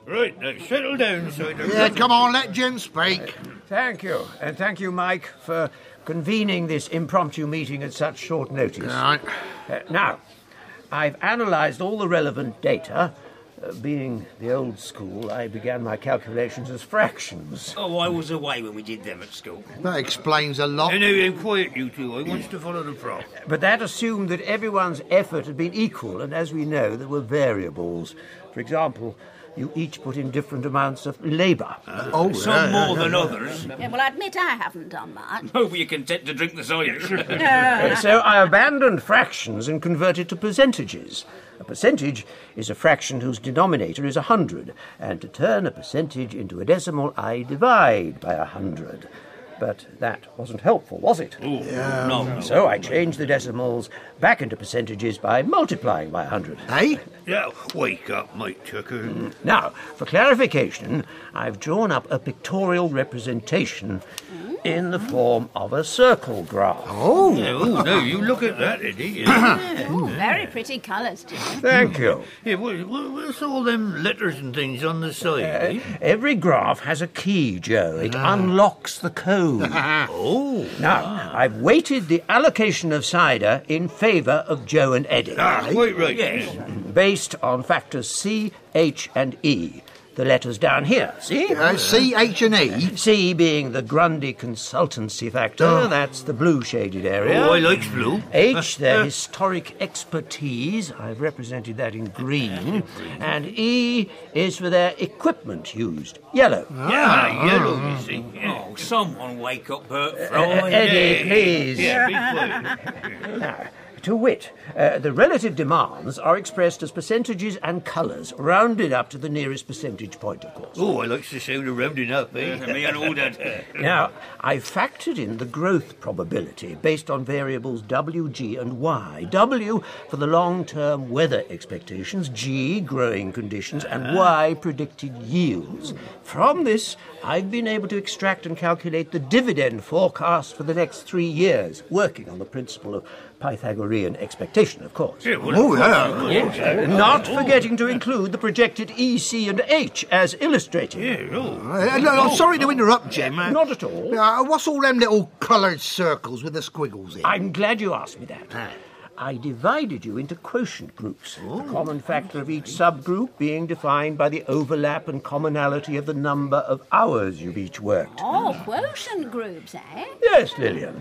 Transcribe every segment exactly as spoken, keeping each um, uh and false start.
Right, now settle down, Cider. Yeah, come on, let Jim speak. Thank you. And thank you, Mike, for convening this impromptu meeting at such short notice. All right. Uh, now, I've analysed all the relevant data. Uh, being the old school, I began my calculations as fractions. Oh, I was away when we did them at school. That explains a lot. Now, now, now, quiet, you two. I want to follow the prop. But that assumed that everyone's effort had been equal, and as we know, there were variables. For example, you each put in different amounts of labour. Uh, oh, Some yeah, more yeah, than yeah. others. Yeah, well, I admit I haven't done that. Oh, but you're content to drink the cider. Uh, so I abandoned fractions and converted to percentages. A percentage is a fraction whose denominator is a hundred, and to turn a percentage into a decimal, I divide by a hundred. But that wasn't helpful, was it? Oh, yeah. no, no. So I changed the decimals back into percentages by multiplying by a hundred. Eh? Yeah, wake up, Mike Tucker. Mm. Now, for clarification, I've drawn up a pictorial representation in the form of a circle graph. Oh. Yeah, oh, no, you look at that, Eddie. Yeah. Yeah. Oh, very pretty colours, Jim. Thank you. Yeah, what, what, what's all them letters and things on the side? Uh, eh? every graph has a key, Joe. It unlocks the code. Oh. Now, I've weighted the allocation of cider in favour of Joe and Eddie. Ah, quite right. Yes. Based on factors C, H and E. The letters down here, see? Uh, C, H and E? C being the Grundy consultancy factor, Oh. that's the blue shaded area. Oh, I likes blue. H, their historic expertise, I've represented that in green. And E is for their equipment used, yellow. Yeah, yellow, you see. Yeah. Oh, someone wake up Bert Uh, Fry. Eddie, please. Yeah, be quiet. Now, to wit, uh, the relative demands are expressed as percentages and colours, rounded up to the nearest percentage point, of course. Oh, I likes the sound of rounding up, eh? Me and all that. Now, I've factored in the growth probability based on variables W, G and Y. W for the long-term weather expectations, G, growing conditions, and Y, predicted yields. From this, I've been able to extract and calculate the dividend forecast for the next three years, working on the principle of Pythagorean expectation, of course. Yeah, well, Oh, yeah. Uh, not forgetting to include the projected E, C and H as illustrated. Yeah, oh. Uh, no, I'm sorry to interrupt, Jim. Uh, Not at all. uh, what's all them little coloured circles with the squiggles in? I'm glad you asked me that. I divided you into quotient groups, the common factor of each subgroup being defined by the overlap and commonality of the number of hours you've each worked. Oh, quotient groups, eh? Yes, Lillian.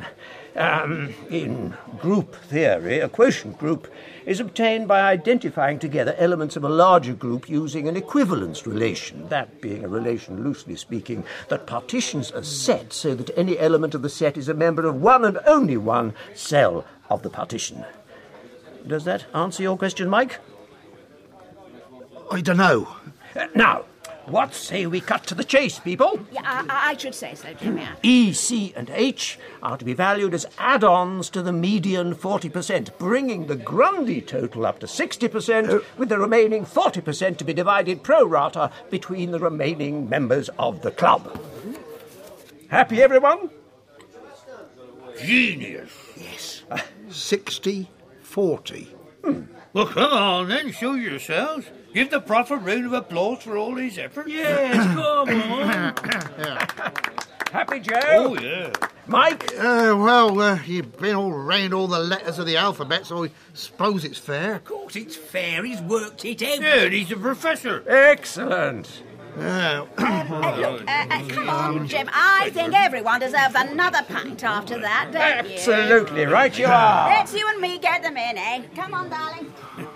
Um, in group theory, a quotient group is obtained by identifying together elements of a larger group using an equivalence relation, that being a relation, loosely speaking, that partitions a set so that any element of the set is a member of one and only one cell of the partition. Does that answer your question, Mike? I don't know. Uh, now, what say we cut to the chase, people? Yeah, I, I should say so, Jim, yeah. E, C and H are to be valued as add-ons to the median forty percent, bringing the Grundy total up to sixty percent, uh, with the remaining forty percent to be divided pro rata between the remaining members of the club. Happy, everyone? Genius. Yes. sixty forty. Hmm. Well, come on then, show yourselves. Give the prof a round of applause for all his efforts. Yes, come on. Happy, Joe? Oh, yeah. Mike? Uh, well, uh, you've been all round all the letters of the alphabet, so I suppose it's fair. Of course it's fair, he's worked it out. Yeah, and he's a professor. Excellent. Uh, Uh, look, uh, uh, come on, Jim. I think everyone deserves another pint after that, don't you? Absolutely right you are. Let's you and me get them in, eh? Come on, darling.